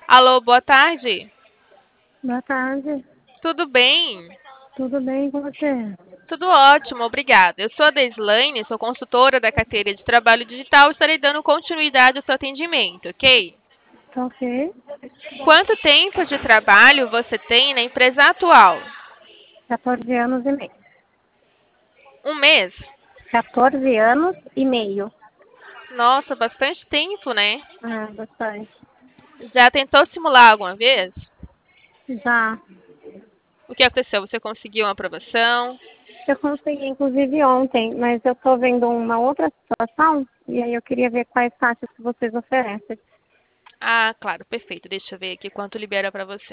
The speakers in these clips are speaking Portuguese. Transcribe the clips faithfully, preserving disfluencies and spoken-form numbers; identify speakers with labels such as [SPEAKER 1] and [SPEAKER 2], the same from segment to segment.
[SPEAKER 1] Alô, boa tarde.
[SPEAKER 2] Boa tarde.
[SPEAKER 1] Tudo bem?
[SPEAKER 2] Tudo bem com você?
[SPEAKER 1] Tudo ótimo, obrigada. Eu sou a Deslaine, sou consultora da carteira de trabalho digital. Estarei dando continuidade ao seu atendimento, ok?
[SPEAKER 2] Tá ok.
[SPEAKER 1] Quanto tempo de trabalho você tem na empresa atual?
[SPEAKER 2] quatorze anos e meio.
[SPEAKER 1] Um mês?
[SPEAKER 2] quatorze anos e meio.
[SPEAKER 1] Nossa, bastante tempo, né?
[SPEAKER 2] Ah, bastante.
[SPEAKER 1] Já tentou simular alguma vez?
[SPEAKER 2] Já.
[SPEAKER 1] O que aconteceu? Você conseguiu uma aprovação?
[SPEAKER 2] Eu consegui, inclusive, ontem, mas eu tô vendo uma outra situação e aí eu queria ver quais taxas que vocês oferecem.
[SPEAKER 1] Ah, claro, perfeito. Deixa eu ver aqui quanto libera para você.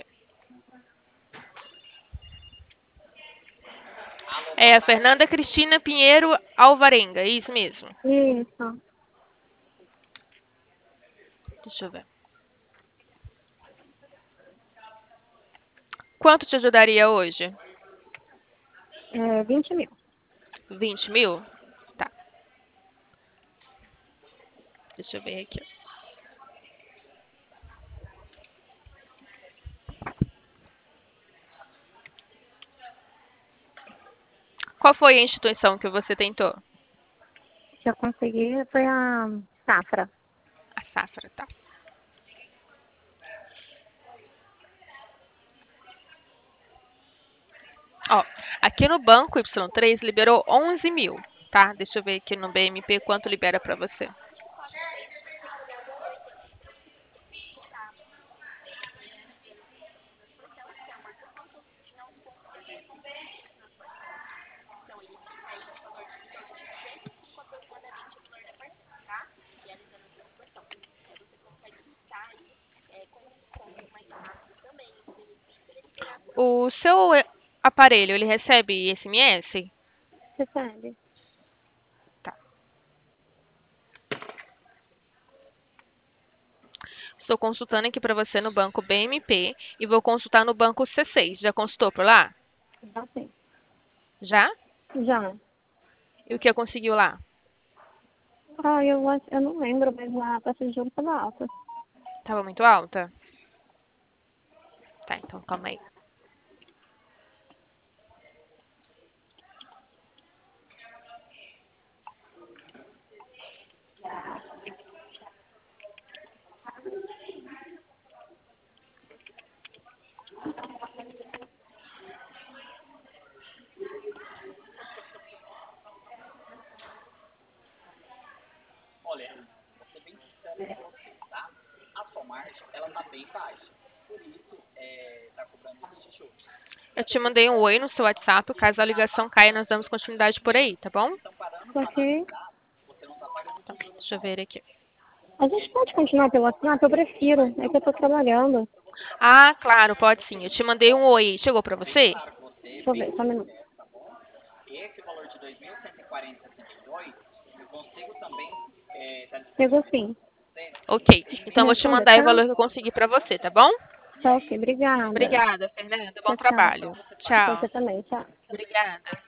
[SPEAKER 1] É a Fernanda Cristina Pinheiro Alvarenga, é isso mesmo.
[SPEAKER 2] Isso.
[SPEAKER 1] Deixa eu ver. Quanto te ajudaria hoje?
[SPEAKER 2] É vinte mil.
[SPEAKER 1] Vinte mil? Tá, deixa eu ver aqui. Qual foi a instituição que você tentou?
[SPEAKER 2] Que eu consegui foi a safra.
[SPEAKER 1] A Safra, tá. Ó, aqui no banco Y três liberou onze mil, tá? Deixa eu ver aqui no B M P quanto libera pra você. O seu eh, aparelho, ele recebe S M S?
[SPEAKER 2] Recebe.
[SPEAKER 1] Tá. Estou consultando aqui pra você no banco B M P e vou consultar no banco C seis. Já consultou por lá?
[SPEAKER 2] Já sim.
[SPEAKER 1] Já?
[SPEAKER 2] Já.
[SPEAKER 1] E o que conseguiu lá?
[SPEAKER 2] Ah, eu, acho- eu não lembro, mas a taxa de juros estava alta.
[SPEAKER 1] Tava muito alta? Tá, então calma aí.
[SPEAKER 3] Olha, vou ser bem sincero com você, tá? A sua margem, ela tá bem baixa. Por isso, é, tá cobrando esses juros.
[SPEAKER 1] Eu te mandei um oi no seu WhatsApp. Caso a ligação caia, nós damos continuidade por aí, tá bom?
[SPEAKER 3] Então, parando para
[SPEAKER 2] Ok.
[SPEAKER 3] analisar, você não tá pagando
[SPEAKER 1] Tá,
[SPEAKER 3] esses juros
[SPEAKER 1] deixa eu
[SPEAKER 3] não.
[SPEAKER 1] ver aqui.
[SPEAKER 2] A gente pode continuar pelo WhatsApp? Eu prefiro. É que eu tô trabalhando.
[SPEAKER 1] Ah, claro, pode sim. Eu te mandei um oi. Chegou pra
[SPEAKER 3] Bem
[SPEAKER 1] você?
[SPEAKER 3] claro com você,
[SPEAKER 2] Deixa eu
[SPEAKER 3] bem
[SPEAKER 2] ver, só um minuto.
[SPEAKER 3] sincero, tá bom? Esse valor de dois mil cento e quarenta e sessenta e dois, eu consigo também é, tá
[SPEAKER 2] Chegou
[SPEAKER 3] disponibilizando
[SPEAKER 2] sim.
[SPEAKER 3] você
[SPEAKER 1] Ok. Então, eu vou te
[SPEAKER 2] Responda,
[SPEAKER 1] mandar o
[SPEAKER 2] tá?
[SPEAKER 1] valor que eu consegui pra você, tá bom?
[SPEAKER 2] Tá ok, obrigada.
[SPEAKER 1] Obrigada, Fernanda. Bom
[SPEAKER 2] Tchau, tchau.
[SPEAKER 1] trabalho.
[SPEAKER 2] Pra
[SPEAKER 1] Tchau.
[SPEAKER 2] você também, tchau.
[SPEAKER 1] Obrigada.